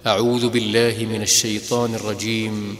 أعوذ بالله من الشيطان الرجيم.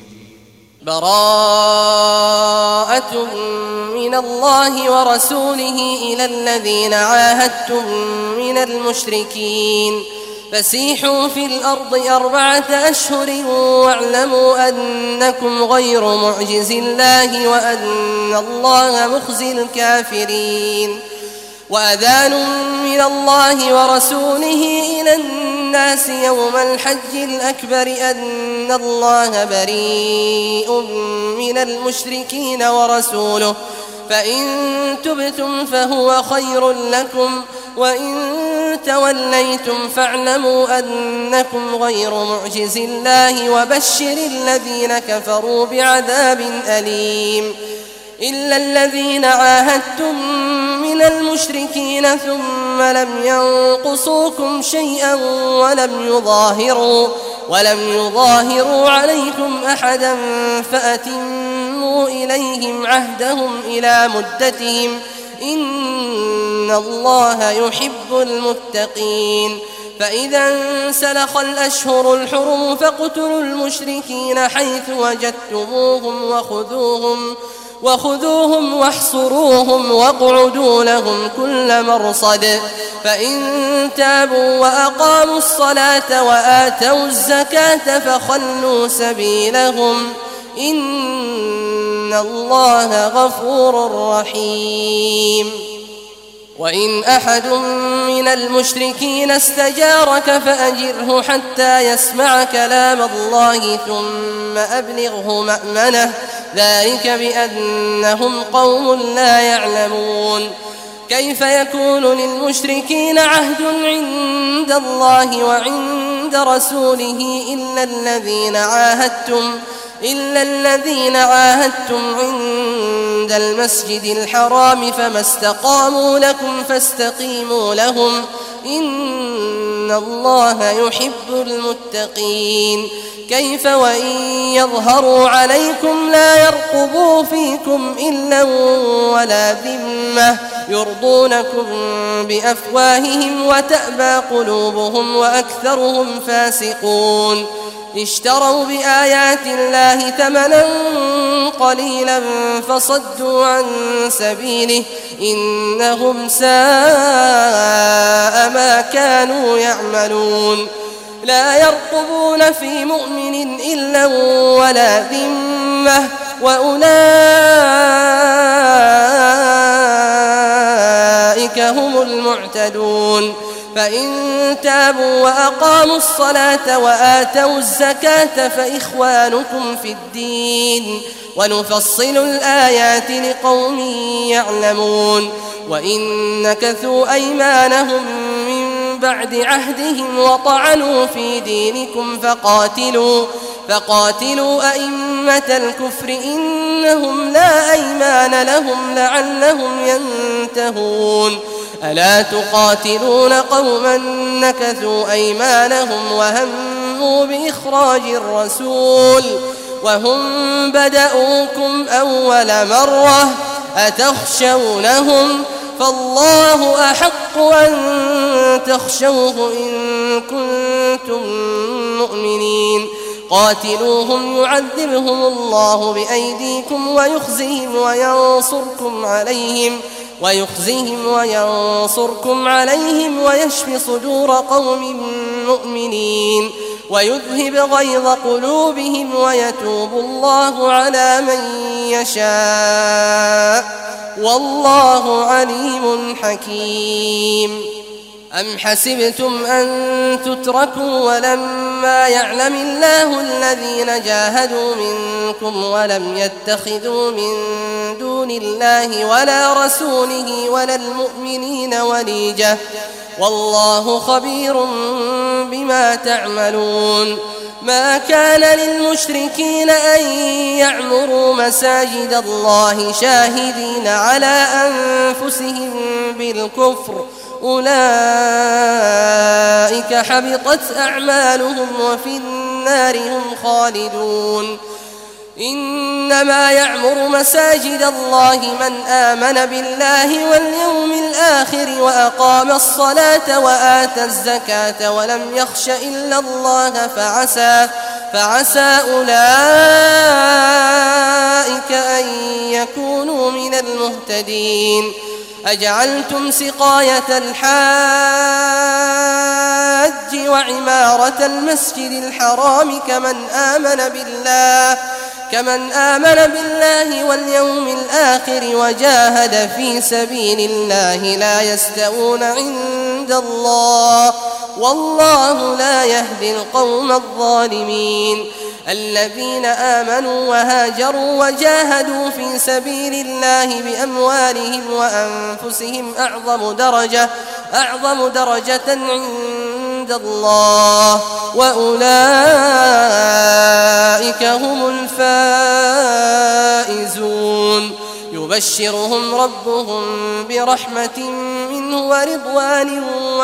براءة من الله ورسوله إلى الذين عاهدتم من المشركين فسيحوا في الأرض 4 أشهر واعلموا أنكم غير معجز الله وأن الله مخزي الكافرين. وأذان من الله ورسوله إلى الناس يوم الحج الأكبر أن الله بريء من المشركين ورسوله فإن تبتم فهو خير لكم وإن توليتم فاعلموا أنكم غير معجز الله وبشر الذين كفروا بعذاب أليم. إلا الذين عاهدتم من المشركين ثم لم ينقصوكم شيئا ولم يظاهروا عليكم أحدا فأتموا إليهم عهدهم إلى مدتهم إن الله يحب المتقين. فإذا انسلخ الأشهر الحرم فاقتلوا المشركين حيث وجدتموهم وخذوهم واحصروهم واقعدوا لهم كل مرصد. فإن تابوا وأقاموا الصلاة وآتوا الزكاة فخلوا سبيلهم إن الله غفور رحيم. وإن أحد من المشركين استجارك فأجره حتى يسمع كلام الله ثم أبلغه مأمنه ذلك بأنهم قوم لا يعلمون. كيف يكون للمشركين عهد عند الله وعند رسوله إلا الذين عاهدتم عند المسجد الحرام فما استقاموا لكم فاستقيموا لهم إن الله يحب المتقين. كيف وإن يظهروا عليكم لا يرقبوا فيكم إلا ولا ذمة يرضونكم بأفواههم وتأبى قلوبهم وأكثرهم فاسقون. اشتروا بآيات الله ثمنا قليلا فصدوا عن سبيله إنهم ساء ما كانوا يعملون. لا يرقبون في مؤمن إلا ولا ذمة وأولئك هم المعتدون. فإن تابوا وأقاموا الصلاة وآتوا الزكاة فإخوانكم في الدين ونفصل الآيات لقوم يعلمون. وإن نكثوا أيمانهم من بعد عهدهم وطعنوا في دينكم فقاتلوا أئمة الكفر إنهم لا أيمان لهم لعلهم ينتهون. ألا تقاتلون قوما نكثوا أيمانهم وهموا بإخراج الرسول وهم بدأوكم أول مرة أتخشونهم فالله أحق أن تخشوه إن كنتم مؤمنين. قاتلوهم يعذبهم الله بأيديكم ويخزهم وينصركم عليهم ويشفي صدور قوم مؤمنين ويذهب غيظ قلوبهم ويتوب الله على من يشاء والله عليم حكيم. أم حسبتم أن تتركوا ولما يعلم الله الذين جاهدوا منكم ولم يتخذوا من دون الله ولا رسوله ولا المؤمنين وليجة والله خبير بما تعملون. ما كان للمشركين أن يعمروا مساجد الله شاهدين على أنفسهم بالكفر أولئك حبطت أعمالهم وفي النار هم خالدون. إنما يعمر مساجد الله من آمن بالله واليوم الآخر وأقام الصلاة وآتى الزكاة ولم يخش إلا الله فعسى أولئك أن يكونوا من المهتدين. أجعلتم سقاية الحاج وعمارة المسجد الحرام كمن آمن بالله واليوم الآخر وجاهد في سبيل الله لا يستوون عند الله والله لا يهدي القوم الظالمين. الذين آمنوا وهاجروا وجاهدوا في سبيل الله بأموالهم وأنفسهم أعظم درجة عند الله وأولئك هم الفائزون. يبشرهم ربهم برحمة منه ورضوان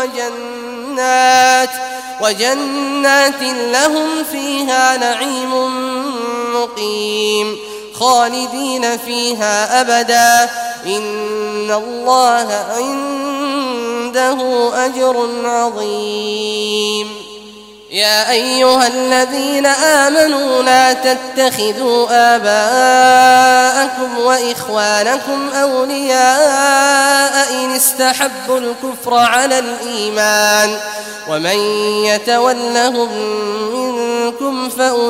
وجنات لهم فيها نعيم مقيم خالدين فيها أبدا إن الله عنده أجر عظيم. يا أيها الذين آمنوا لا تتخذوا آباءكم وإخوانكم أولياء إن استحبوا الكفر على الإيمان ومن يتولهم منكم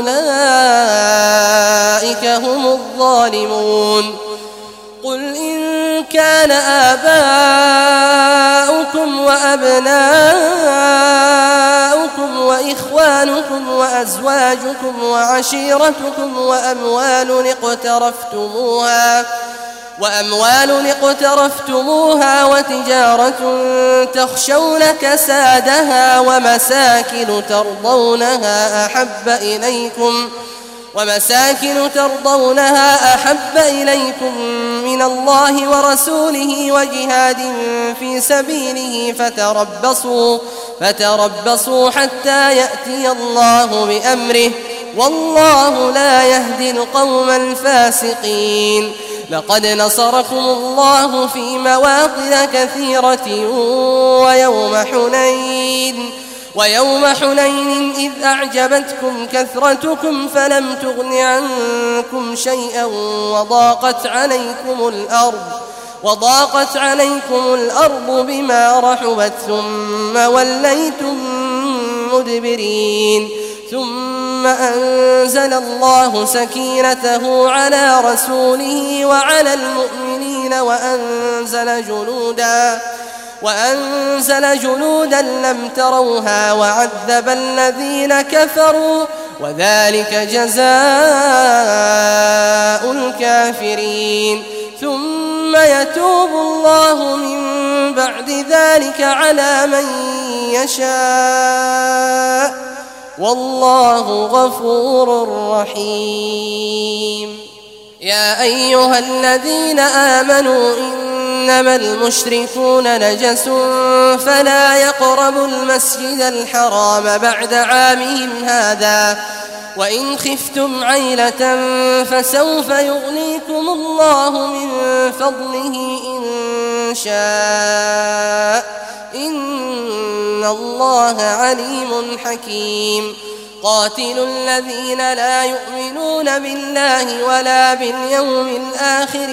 فأولئك هم الظالمون. قل إن كان آباؤكم وأبناؤكم وإخوانكم وأزواجكم وعشيرتكم وأموال اقترفتموها وتجارة تخشون كسادها ومساكن ترضونها أحب إليكم من الله ورسوله وجهاد في سبيله فتربصوا حتى يأتي الله بأمره والله لا يهدي القوم الفاسقين. لقد نصركم الله في مواطن كثيرة ويوم حنين إذ أعجبتكم كثرتكم فلم تغن عنكم شيئا وضاقت عليكم الأرض بما رحبت ثم وليتم مدبرين. ثم أنزل الله سكينته على رسوله وعلى المؤمنين وأنزل جنودا لم تروها وعذب الذين كفروا وذلك جزاء الكافرين. ثم يتوب الله من بعد ذلك على من يشاء والله غفور رحيم. يا أيها الذين آمنوا إنما المشركون نجس فلا يقربوا المسجد الحرام بعد عامهم هذا وإن خفتم عيلة فسوف يغنيكم الله من فضله إن شاء إن الله عليم حكيم. قاتلوا الذين لا يؤمنون بالله ولا باليوم الآخر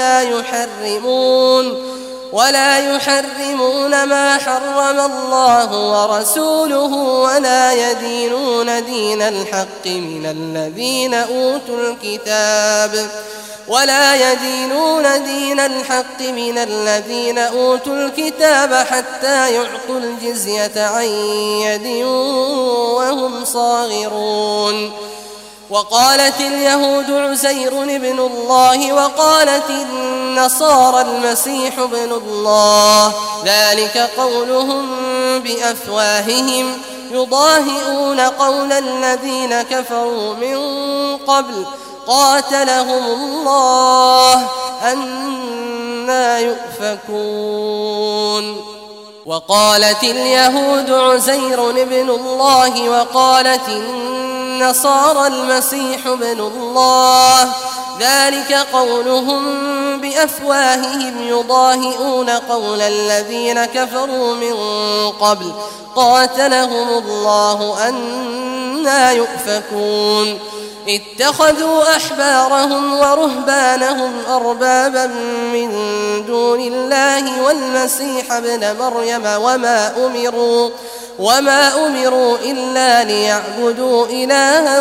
ولا يحرمون ما حرم الله ورسوله ولا يدينون دين الحق من الذين أوتوا الكتاب حتى يعطوا الجزية عن يد وهم صاغرون. وقالت اليهود عزير ابن الله وقالت النصارى المسيح ابن الله ذلك قولهم بأفواههم يضاهئون قول الذين كفروا من قبل قاتلهم الله أنى يؤفكون. وقالت اليهود عزير ابن الله وقالت النصارى المسيح ابن الله، ذلك قولهم بأفواههم يضاهئون قول الذين كفروا من قبل قاتلهم الله أنى يؤفكون. اتخذوا أحبارهم ورهبانهم أربابا من دون الله والمسيح ابن مريم وما أمروا إلا ليعبدوا إلها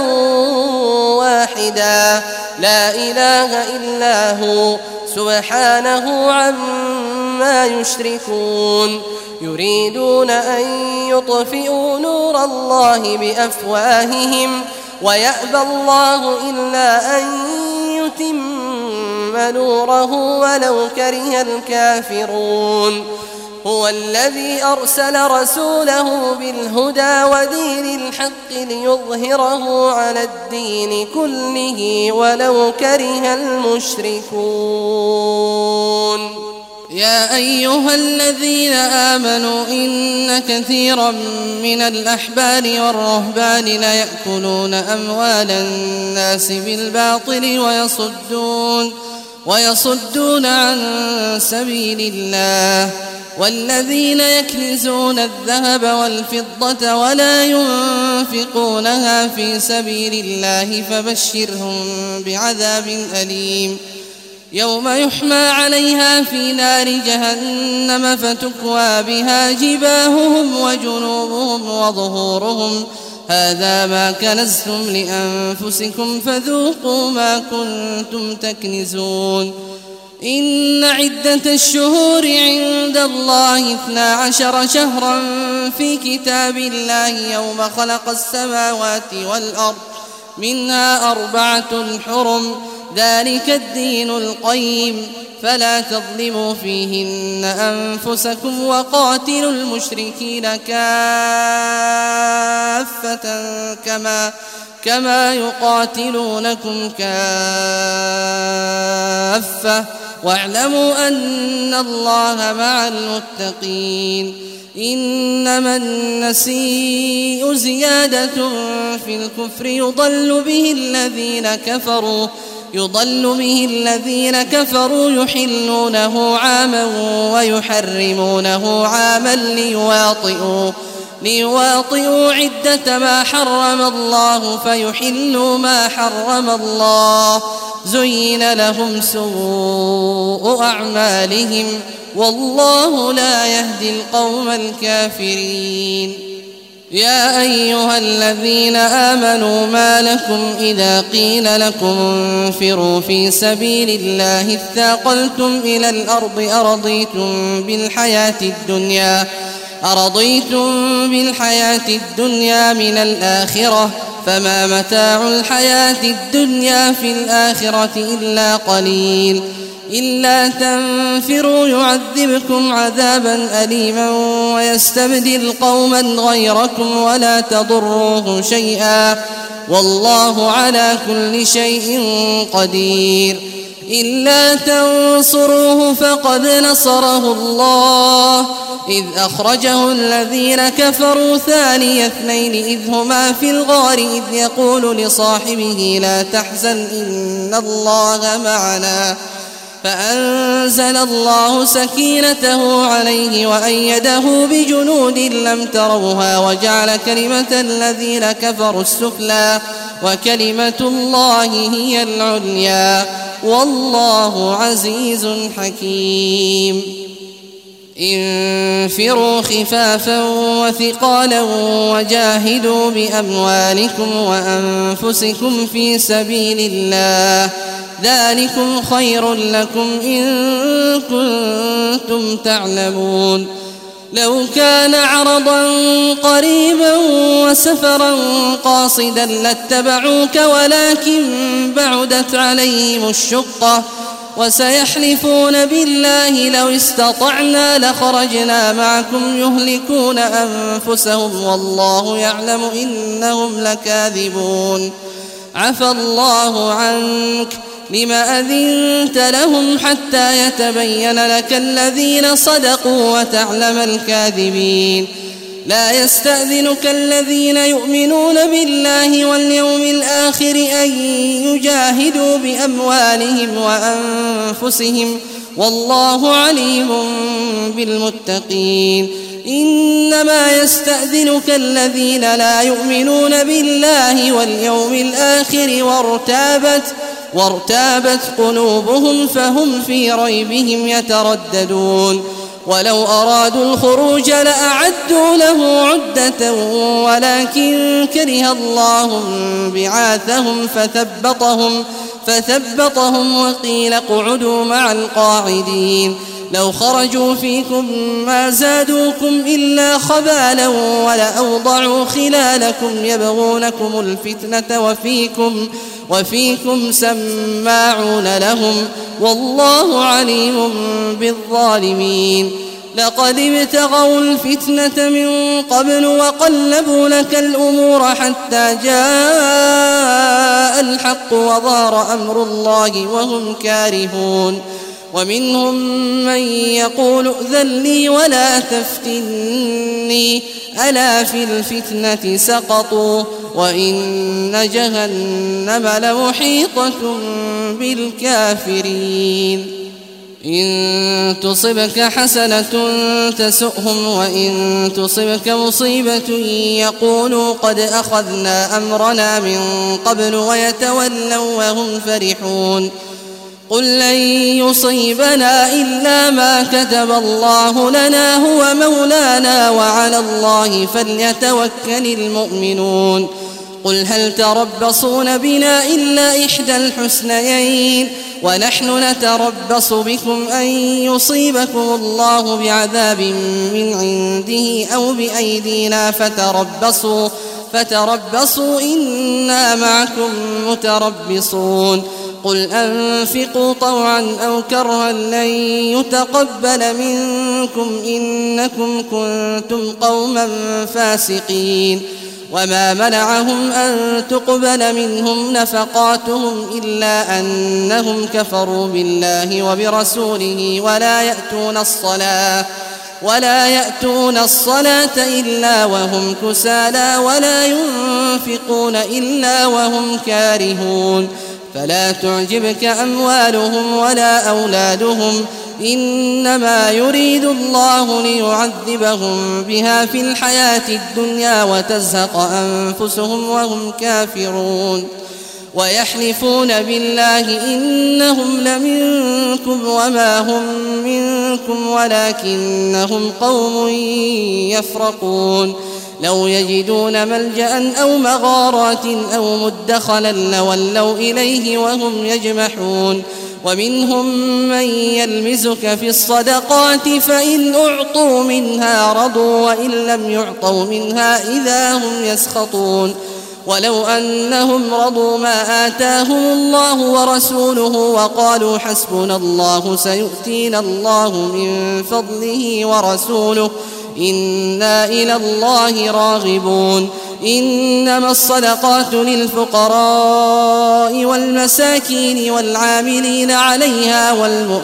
واحدا لا إله إلا هو سبحانه عما يشركون. يريدون أن يطفئوا نور الله بأفواههم ويأبى الله إلا أن يتم نوره ولو كره الكافرون. هو الذي أرسل رسوله بالهدى ودين الحق ليظهره على الدين كله ولو كره المشركون. يا أيها الذين آمنوا إن كثيرا من الأحبار والرهبان ليأكلون أموال الناس بالباطل ويصدون عن سبيل الله. والذين يكنزون الذهب والفضة ولا ينفقونها في سبيل الله فبشرهم بعذاب أليم يوم يحمى عليها في نار جهنم فتكوى بها جباههم وجنوبهم وظهورهم هذا ما كنزتم لأنفسكم فذوقوا ما كنتم تكنزون. إن عدة الشهور عند الله 12 شهرا في كتاب الله يوم خلق السماوات والأرض منها 4 حرم ذلك الدين القيم فلا تظلموا فيهن أنفسكم وقاتلوا المشركين كافة كما يقاتلونكم كافة واعلموا أن الله مع المتقين. إنما النسيء زيادة في الكفر يضل به الذين كفروا يحلونه عاما ويحرمونه عاما ليواطئوا عدة ما حرم الله فيحلوا ما حرم الله زين لهم سوء أعمالهم والله لا يهدي القوم الكافرين. يا أيها الذين آمنوا ما لكم إذا قيل لكم انفروا في سبيل الله اثاقلتم إلى الأرض أرضيتم بالحياة الدنيا من الآخرة فما متاع الحياة الدنيا في الآخرة إلا قليل. إلا تنفروا يعذبكم عذابا أليما ويستبدل قوما غيركم ولا تضروه شيئا والله على كل شيء قدير. إلا تنصروه فقد نصره الله إذ أخرجه الذين كفروا ثاني اثنين إذ هما في الغار إذ يقول لصاحبه لا تحزن إن الله معنا فأنزل الله سكينته عليه وأيده بجنود لم تروها وجعل كلمة الذين كفروا السفلى وكلمة الله هي العليا والله عزيز حكيم. انفروا خفافا وثقالا وجاهدوا بأموالكم وأنفسكم في سبيل الله ذلكم خير لكم إن كنتم تعلمون. لو كان عرضا قريبا وسفرا قاصدا لاتبعوك ولكن بعدت عليهم الشقة وسيحلفون بالله لو استطعنا لخرجنا معكم يهلكون أنفسهم والله يعلم إنهم لكاذبون. عفى الله عنك لم أذنت لهم حتى يتبين لك الذين صدقوا وتعلم الكاذبين. لا يستأذنك الذين يؤمنون بالله واليوم الآخر أن يجاهدوا بأموالهم وأنفسهم والله عليم بالمتقين. إنما يستأذنك الذين لا يؤمنون بالله واليوم الآخر وارتابت قلوبهم فهم في ريبهم يترددون. ولو أرادوا الخروج لأعدوا له عدة ولكن كره الله بعاثهم فثبطهم وقيل اقعدوا مع القاعدين. لو خرجوا فيكم ما زادوكم إلا خبالا ولأوضعوا خلالكم يبغونكم الفتنة وفيكم سماعون لهم والله عليم بالظالمين. لقد ابتغوا الفتنة من قبل وقلبوا لك الأمور حتى جاء الحق وظهر أمر الله وهم كارهون. ومنهم من يقول ائذن لي ولا تفتني ألا في الفتنة سقطوا وإن جهنم لمحيطة بالكافرين. إن تصبك حسنة تسؤهم وإن تصبك مصيبة يقولوا قد أخذنا أمرنا من قبل ويتولوا وهم فرحون. قل لن يصيبنا إلا ما كتب الله لنا هو مولانا وعلى الله فليتوكل المؤمنون. قل هل تربصون بنا إلا إحدى الحسنيين ونحن نتربص بكم أن يصيبكم الله بعذاب من عنده أو بأيدينا فتربصوا إنا معكم متربصون. قل أنفقوا طوعا أو كرها لن يتقبل منكم إنكم كنتم قوما فاسقين. وما منعهم أن تقبل منهم نفقاتهم إلا أنهم كفروا بالله وبرسوله ولا يأتون الصلاة إلا وهم كسالى ولا ينفقون إلا وهم كارهون. فلا تعجبك أموالهم ولا أولادهم إنما يريد الله ليعذبهم بها في الحياة الدنيا وتزهق أنفسهم وهم كافرون. ويحلفون بالله إنهم لمنكم وما هم منكم ولكنهم قوم يفرقون. لو يجدون ملجأ أو مغارات أو مدخلا لولوا إليه وهم يجمحون. ومنهم من يلمزك في الصدقات فإن أعطوا منها رضوا وإن لم يعطوا منها إذا هم يسخطون. ولو أنهم رضوا ما آتاهم الله ورسوله وقالوا حسبنا الله سيؤتينا الله من فضله ورسوله إنا إلى الله راغبون. إنما الصدقات للفقراء والمساكين والعاملين عليها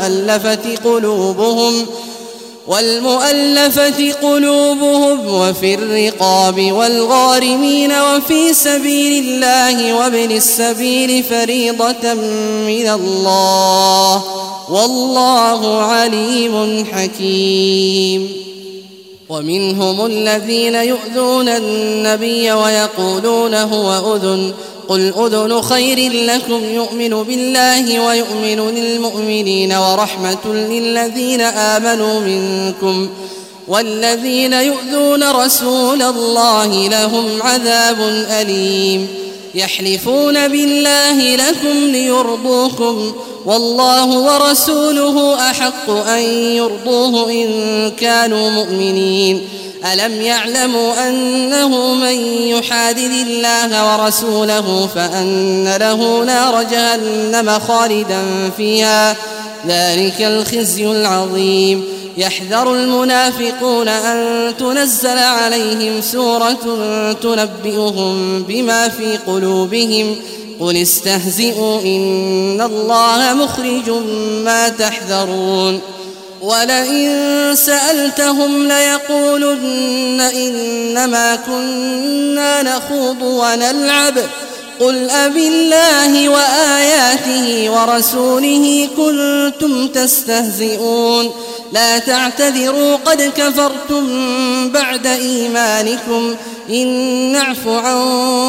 والمؤلفة قلوبهم وفي الرقاب والغارمين وفي سبيل الله وابن السبيل فريضة من الله والله عليم حكيم. ومنهم الذين يؤذون النبي ويقولون هو أذن قل أذن خير لكم يؤمن بالله ويؤمن للمؤمنين ورحمة للذين آمنوا منكم والذين يؤذون رسول الله لهم عذاب أليم. يحلفون بالله لكم ليرضوكم والله ورسوله أحق أن يرضوه إن كانوا مؤمنين. ألم يعلموا أنه من يحادد الله ورسوله فأن له نار جهنم خالدا فيها ذلك الخزي العظيم. يحذر المنافقون أن تنزل عليهم سورة تنبئهم بما في قلوبهم قل استهزئوا إن الله مخرج ما تحذرون. ولئن سألتهم ليقولن إنما كنا نخوض ونلعب قل أبالله وآياته ورسوله كنتم تستهزئون لا تعتذروا قد كفرتم بعد إيمانكم إن نعف عن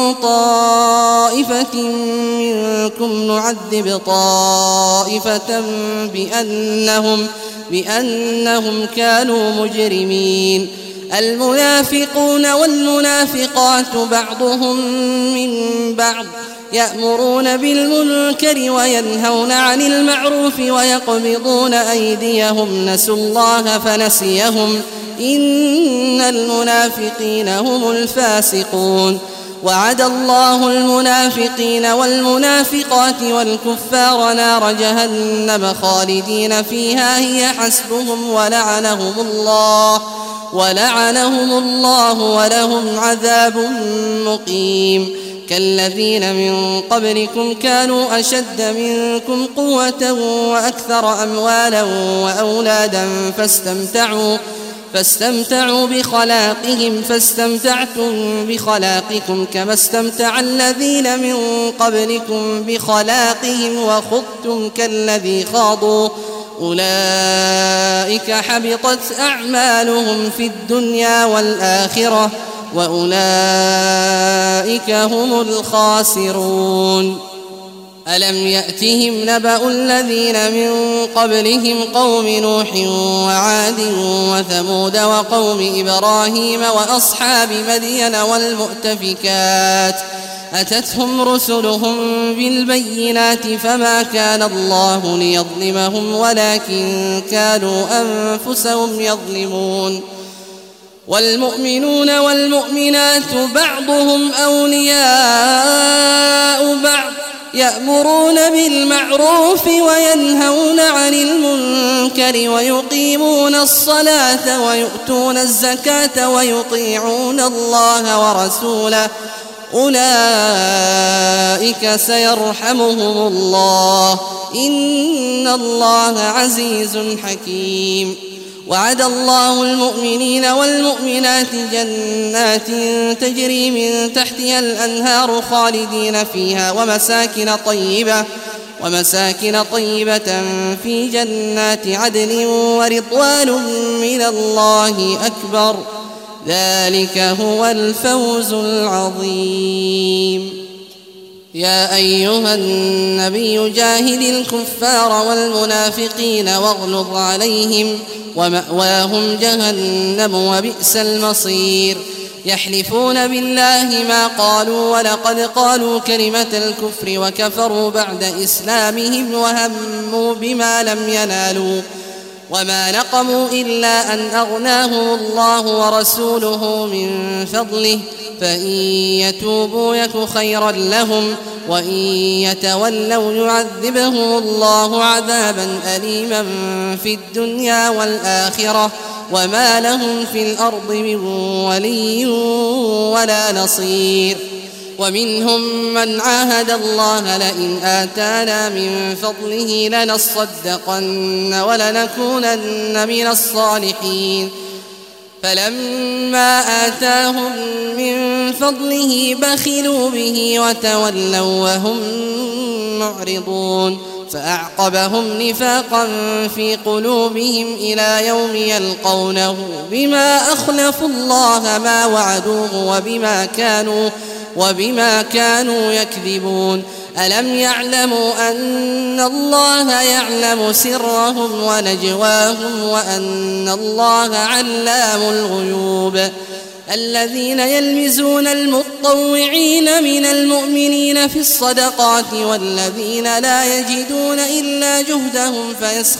طائفة منكم نعذب طائفة بأنهم كانوا مجرمين المنافقون والمنافقات بعضهم من بعض يأمرون بالمنكر وينهون عن المعروف ويقبضون أيديهم نسوا الله فنسيهم إن المنافقين هم الفاسقون وعد الله المنافقين والمنافقات والكفار نار جهنم خالدين فيها هي حسبهم ولعنهم الله ولهم عذاب مقيم كالذين من قبلكم كانوا أشد منكم قوة وأكثر أموالا وأولادا فاستمتعوا بخلاقهم فاستمتعتم بخلاقكم كما استمتع الذين من قبلكم بخلاقهم وخضتم كالذي خاضوا أولئك حبطت أعمالهم في الدنيا والآخرة وأولئك هم الخاسرون ألم يأتهم نبأ الذين من قبلهم قوم نوح وعاد وثمود وقوم إبراهيم وأصحاب مدين والمؤتفكات أتتهم رسلهم بالبينات فما كان الله ليظلمهم ولكن كانوا أنفسهم يظلمون والمؤمنون والمؤمنات بعضهم أولياء بعض يأمرون بالمعروف وينهون عن المنكر ويقيمون الصلاة ويؤتون الزكاة ويطيعون الله ورسوله أولئك سيرحمهم الله إن الله عزيز حكيم وعد الله المؤمنين والمؤمنات جنات تجري من تحتها الأنهار خالدين فيها ومساكن طيبة في جنات عدن ورضوان من الله أكبر ذلك هو الفوز العظيم يا أيها النبي جاهد الكفار والمنافقين واغلظ عليهم ومأواهم جهنم وبئس المصير يحلفون بالله ما قالوا ولقد قالوا كلمة الكفر وكفروا بعد إسلامهم وهموا بما لم ينالوا وما نقموا إلا أن أغناهم الله ورسوله من فضله فإن يتوبوا يك خيرا لهم وإن يتولوا يعذبهم الله عذابا أليما في الدنيا والآخرة وما لهم في الأرض من ولي ولا نصير ومنهم من عاهد الله لئن آتانا من فضله لنصدقن ولنكونن من الصالحين فلما آتاهم من فضله بخلوا به وتولوا وهم معرضون فأعقبهم نفاقا في قلوبهم إلى يوم يلقونه بما أخلفوا الله ما وعدوه وبما كانوا يكذبون ألم يعلموا أن الله يعلم سرهم ونجواهم وأن الله علام الغيوب الذين يلمزون المطوعين من المؤمنين في الصدقات والذين لا يجدون إلا جهدهم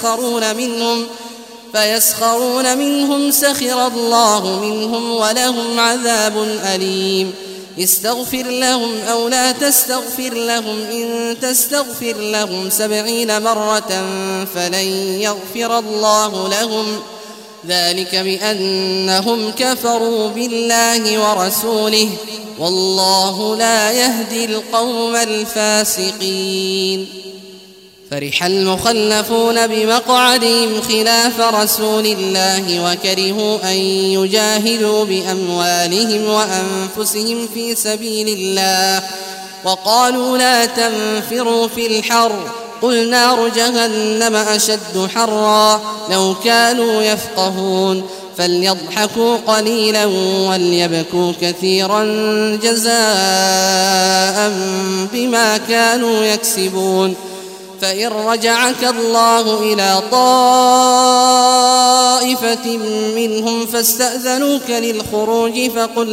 فيسخرون منهم سخر الله منهم ولهم عذاب أليم استغفر لهم أو لا تستغفر لهم إن تستغفر لهم 70 مرة فلن يغفر الله لهم ذلك بأنهم كفروا بالله ورسوله والله لا يهدي القوم الفاسقين فرح المخلفون بمقعدهم خلاف رسول الله وكرهوا أن يجاهدوا بأموالهم وأنفسهم في سبيل الله وقالوا لا تنفروا في الحر قل نار جهنم أشد حرا لو كانوا يفقهون فليضحكوا قليلا وليبكوا كثيرا جزاء بما كانوا يكسبون فإن رجعك الله إلى طائفة منهم فاستأذنوك للخروج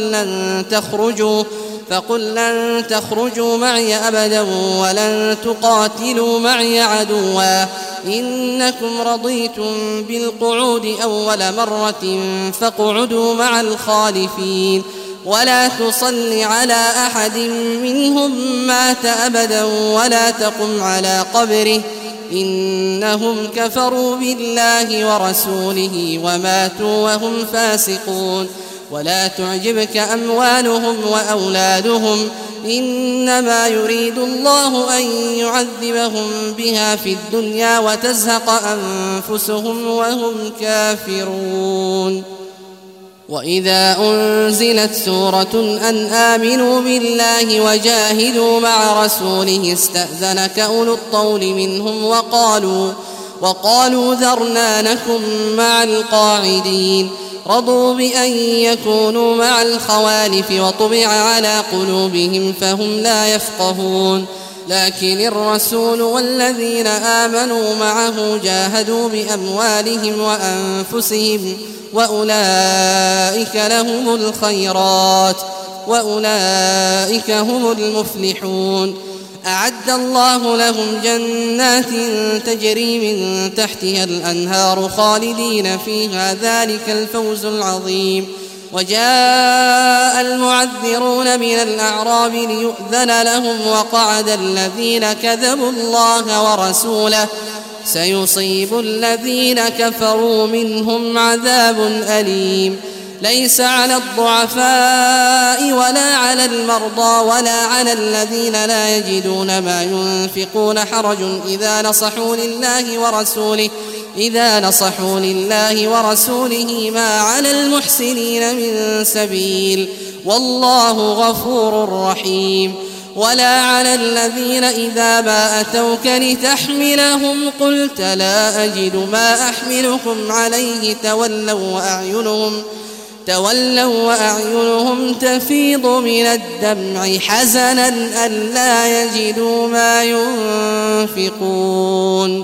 فقل لن تخرجوا معي أبدا ولن تقاتلوا معي عدوا إنكم رضيتم بالقعود أول مرة فاقعدوا مع الخالفين ولا تصل على أحد منهم مات أبدا ولا تقم على قبره إنهم كفروا بالله ورسوله وماتوا وهم فاسقون ولا تعجبك أموالهم وأولادهم إنما يريد الله أن يعذبهم بها في الدنيا وتزهق أنفسهم وهم كافرون وإذا أنزلت سورة أن آمنوا بالله وجاهدوا مع رسوله استأذنك أولو الطول منهم وقالوا ذرنا نكن مع القاعدين رضوا بأن يكونوا مع الخوالف وطبع على قلوبهم فهم لا يفقهون لكن الرسول والذين آمنوا معه جاهدوا بأموالهم وأنفسهم وأولئك لهم الخيرات وأولئك هم المفلحون أعد الله لهم جنات تجري من تحتها الأنهار خالدين فيها ذلك الفوز العظيم وجاء المعذرون من الأعراب ليؤذن لهم وقعد الذين كذبوا الله ورسوله سيصيب الذين كفروا منهم عذاب أليم ليس على الضعفاء ولا على المرضى ولا على الذين لا يجدون ما ينفقون حرج إذا نصحوا لله ورسوله ما على المحسنين من سبيل والله غفور رحيم ولا على الذين إذا ما أتوك لتحملهم قلت لا أجد ما أحملكم عليه تولوا وأعينهم تفيض من الدمع حزنا ألا يجدوا ما ينفقون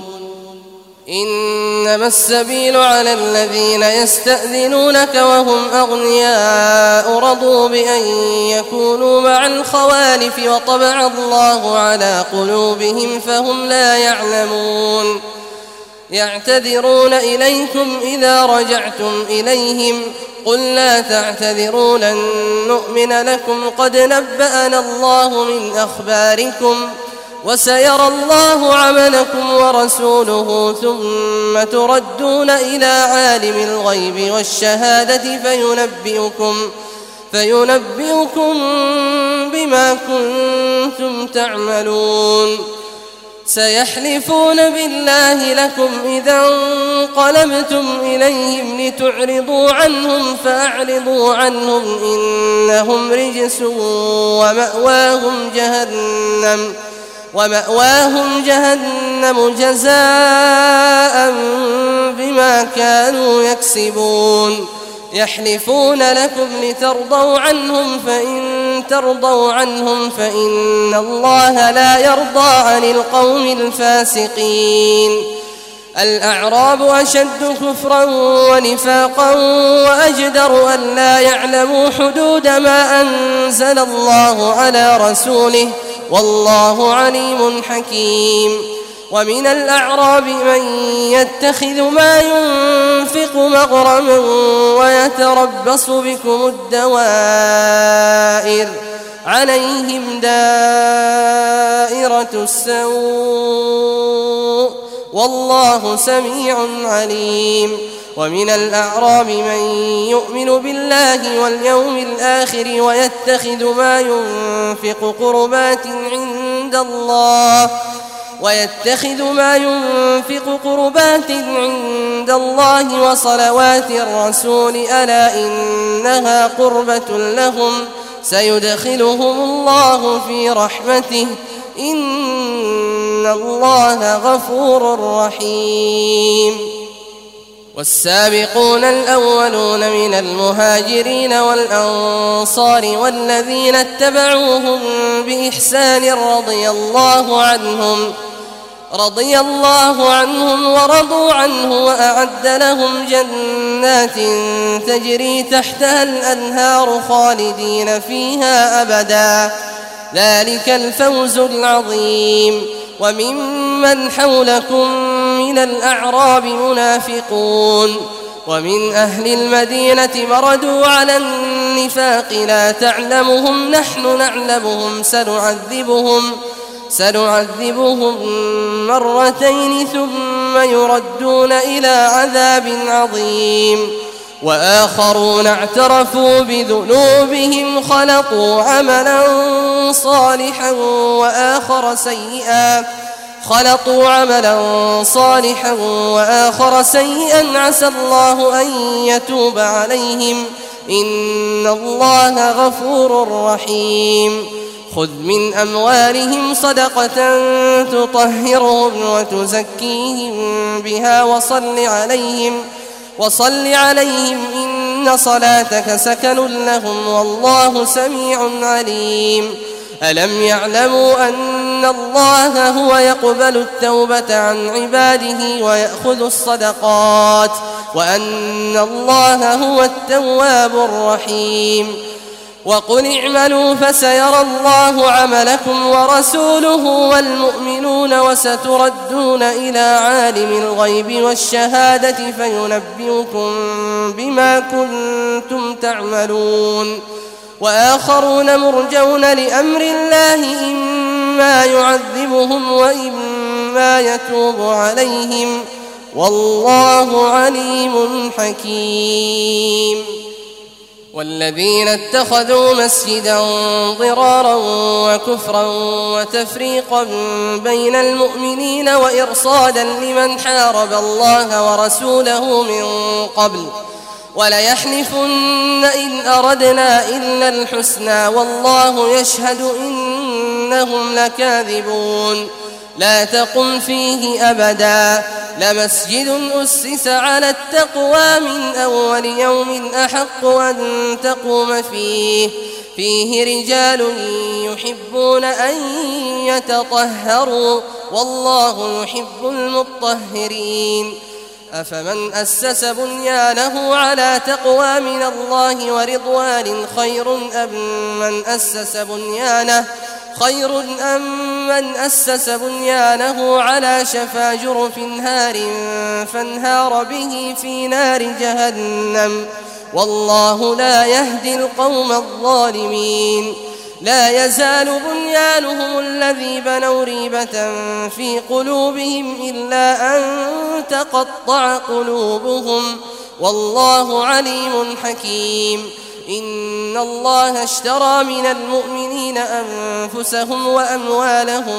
إنما السبيل على الذين يستأذنونك وهم أغنياء رضوا بأن يكونوا مع الخوالف وطبع الله على قلوبهم فهم لا يعلمون يعتذرون إليكم إذا رجعتم إليهم قل لا تعتذروا لن نؤمن لكم قد نبأنا الله من أخباركم وسيرى الله عملكم ورسوله ثم تردون إلى عالم الغيب والشهادة فينبئكم بما كنتم تعملون سيحلفون بالله لكم إذا انقلبتم إليهم لتعرضوا عنهم فأعرضوا عنهم إنهم رجس ومأواهم جهنم جزاء بما كانوا يكسبون يحلفون لكم لترضوا عنهم فإن ترضوا عنهم فإن الله لا يرضى عن القوم الفاسقين الأعراب أشد كفرا ونفاقا وأجدر أن لا يعلموا حدود ما أنزل الله على رسوله والله عليم حكيم ومن الأعراب من يتخذ ما ينفق مغرما ويتربص بكم الدوائر عليهم دائرة السوء والله سميع عليم ومن الأعراب من يؤمن بالله واليوم الآخر ويتخذ ما ينفق قربات عند الله ويتخذ ما ينفق قربات عند الله وصلوات الرسول ألا إنها قربة لهم سيدخلهم الله في رحمته إن الله غفور رحيم والسابقون الأولون من المهاجرين والأنصار والذين اتبعوهم بإحسان رضي الله عنهم ورضوا عنه وأعد لهم جنات تجري تحتها الأنهار خالدين فيها أبدا ذلك الفوز العظيم وممن حولكم من الأعراب منافقون ومن أهل المدينة مردوا على النفاق لا تعلمهم نحن نعلمهم سنعذبهم مرتين ثم يردون إلى عذاب عظيم وآخرون اعترفوا بذنوبهم خلطوا عملا صالحا وآخر سيئا عسى الله أن يتوب عليهم إن الله غفور رحيم خذ من أموالهم صدقة تطهرهم وتزكيهم بها وصل عليهم إن صلاتك سكن لهم والله سميع عليم ألم يعلموا أن الله هو يقبل التوبة عن عباده ويأخذ الصدقات وأن الله هو التواب الرحيم وقل اعملوا فسيرى الله عملكم ورسوله والمؤمنون وستردون إلى عالم الغيب والشهادة فينبئكم بما كنتم تعملون وآخرون مرجون لأمر الله إما يعذبهم وإما يتوب عليهم والله عليم حكيم والذين اتخذوا مسجدا ضرارا وكفرا وتفريقا بين المؤمنين وإرصادا لمن حارب الله ورسوله من قبل وليحلفن إن أردنا إلا الحسنى والله يشهد إنهم لكاذبون لا تقم فيه أبدا لمسجد أسس على التقوى من أول يوم أحق أن تقوم فيه رجال يحبون أن يتطهروا والله يحب المطهرين أفمن أسس بنيانه على تقوى من الله ورضوان خير أم من أسس بنيانه على شفا جرف هار فانهار به في نار جهنم والله لا يهدي القوم الظالمين لا يزال بنيانهم الذي بنوا ريبة في قلوبهم إلا أن تقطع قلوبهم والله عليم حكيم إن الله اشترى من المؤمنين أنفسهم وأموالهم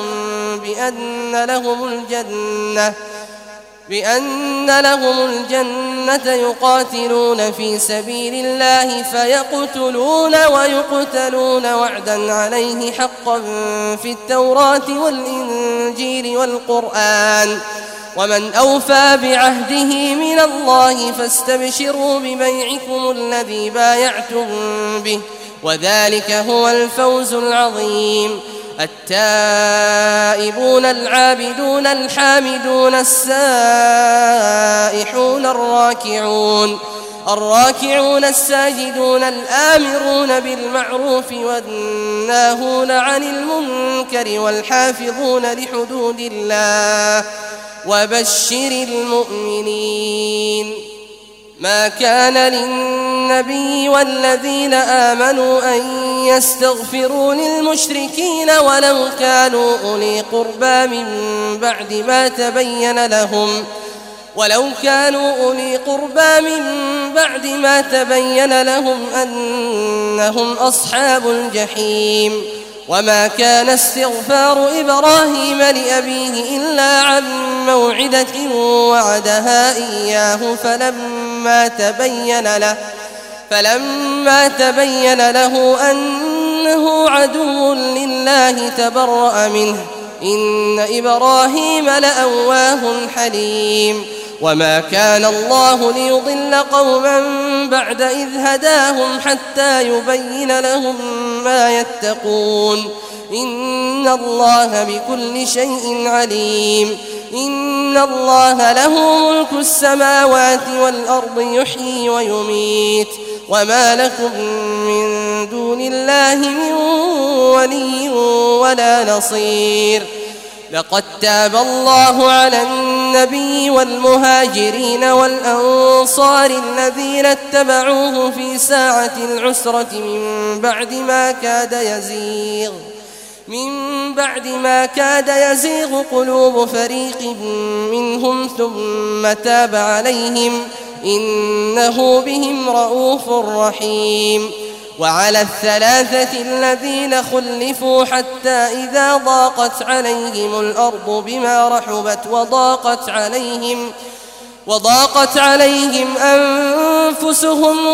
بأن لهم الجنة يقاتلون في سبيل الله فيقتلون ويقتلون وعدا عليه حقا في التوراة والإنجيل والقرآن ومن أوفى بعهده من الله فاستبشروا ببيعكم الذي بايعتم به وذلك هو الفوز العظيم التائبون العابدون الحامدون السائحون الراكعون الساجدون الآمرون بالمعروف والناهون عن المنكر والحافظون لحدود الله وبشر المؤمنين ما كان للنبي والذين آمنوا أن يستغفروا للمشركين ولو كانوا أولي قربى من بعد ما تبين لهم أنهم أصحاب الجحيم وما كان استغفار إبراهيم لأبيه إلا عن موعدة وعدها إياه فلما تبين له أنه عدو لله تبرأ منه إن إبراهيم لأواه حليم وما كان الله ليضل قوما بعد إذ هداهم حتى يبين لهم ما يتقون إن الله بكل شيء عليم إن الله له ملك السماوات والأرض يحيي ويميت وما لكم من دون الله من ولي ولا نصير لقد تاب الله على النبي والمهاجرين والأنصار الذين اتبعوه في ساعة العسرة من بعد ما كاد يزيغ قلوب فريق منهم ثم تاب عليهم إنه بهم رؤوف رحيم وعلى الثلاثة الذين خلفوا حتى إذا ضاقت عليهم الأرض بما رحبت وضاقت عليهم أنفسهم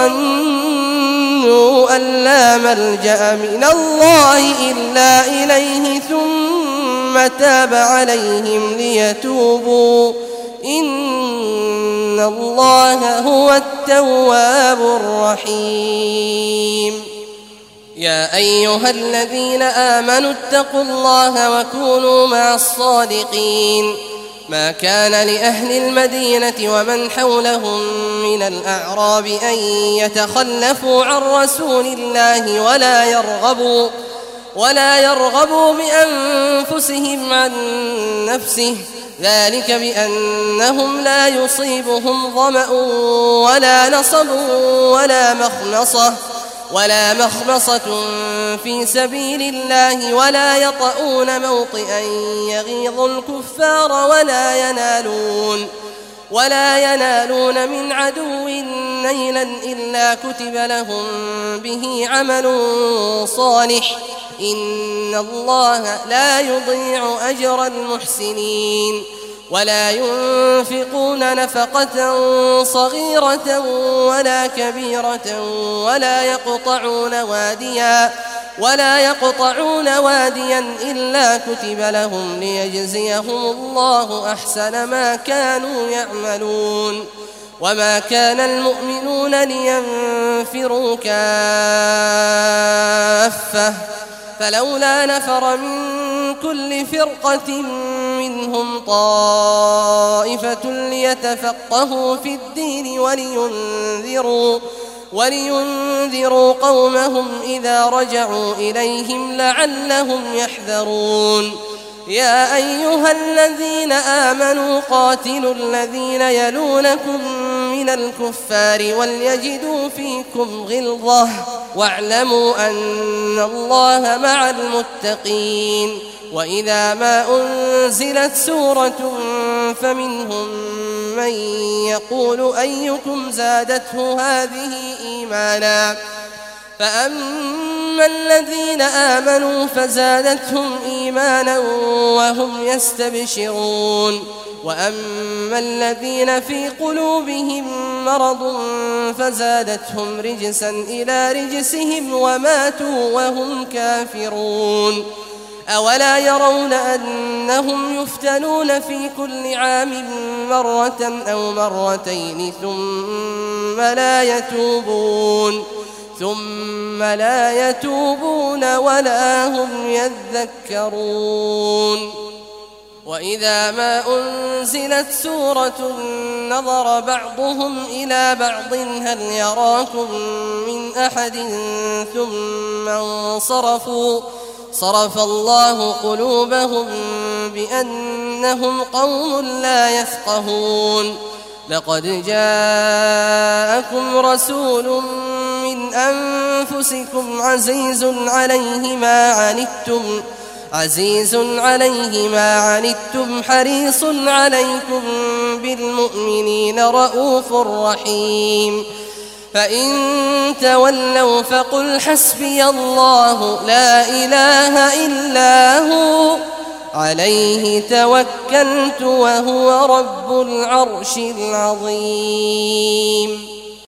وظنوا أن لا ملجأ من الله إلا إليه ثم تاب عليهم ليتوبوا إن الله هو التواب الرحيم يا أيها الذين آمنوا اتقوا الله وكونوا مع الصادقين ما كان لأهل المدينة ومن حولهم من الأعراب أن يتخلفوا عن رسول الله ولا يرغبوا بأنفسهم عن نفسه ذلك بأنهم لا يصيبهم ظمأ ولا نصب ولا مخمصة في سبيل الله ولا يطؤون موطئا يغيظ الكفار ولا ينالون من عدو نيلا إلا كتب لهم به عمل صالح إن الله لا يضيع أجر المحسنين ولا ينفقون نفقة صغيرة ولا كبيرة ولا يقطعون واديا إلا كتب لهم ليجزيهم الله أحسن ما كانوا يعملون وما كان المؤمنون لينفروا كافة فلولا نفر من كل فرقة منهم طائفة ليتفقهوا في الدين ولينذروا قومهم إذا رجعوا إليهم لعلهم يحذرون يا أيها الذين آمنوا قاتلوا الذين يلونكم من الكفار وليجدوا فيكم غلظة واعلموا أن الله مع المتقين وإذا ما أنزلت سورة فمنهم من يقول أيكم زادته هذه إيمانا فأما الذين آمنوا فزادتهم إيمانا وهم يستبشرون وأما الذين في قلوبهم مرض فزادتهم رجسا إلى رجسهم وماتوا وهم كافرون أولا يرون أنهم يفتنون في كل عام مرة أو مرتين ثم لا يتوبون ولا هم يذكرون وإذا ما أنزلت سورة نظر بعضهم إلى بعض هل يراكم من أحد ثم انصرفوا صرف الله قلوبهم بأنهم قوم لا يفقهون لقد جاءكم رسول من أنفسكم عزيز عليه ما عنتم حريص عليكم بالمؤمنين رؤوف رحيم فإن تولوا فقل حسبي الله لا إله إلا هو عليه توكلت وهو رب العرش العظيم.